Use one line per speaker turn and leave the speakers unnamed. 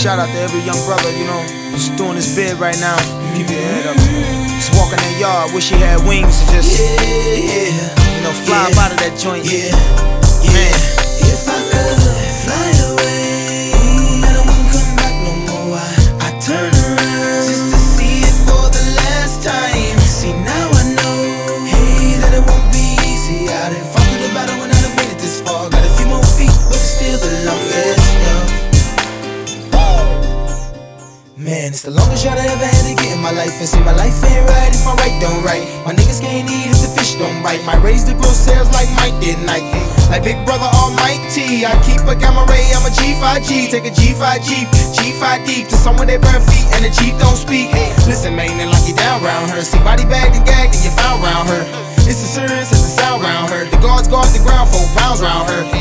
shout out to every young brother, you know, just doing his bid right now. Keep your head up. Just walking that yard, wish he had wings to just, you know, fly up out of that joint. Man.
If I could fly away, I wouldn't come back no more. I turn around just to see it for the last time. See, now I know, hey, that it won't be easy. I done fought through the battle and I done made it this far. Got a few more feet, but still the longest, Man, it's the longest shot I ever had to get in my life. And see, my life ain't right if my right don't right. My niggas can't eat if the fish don't bite. Might raise the gross sales like Mike did Nike. Like Big Brother Almighty, I keep a gamma ray, I'm a G5G. Take a G5 Jeep, G5 deep to somewhere they burn feet and the Jeep don't speak. Listen, man, they lock you down round her. See, body bagged and gagged and you found round her. It's as serious as the sound round her. The guards guard the ground, 4 pounds round her.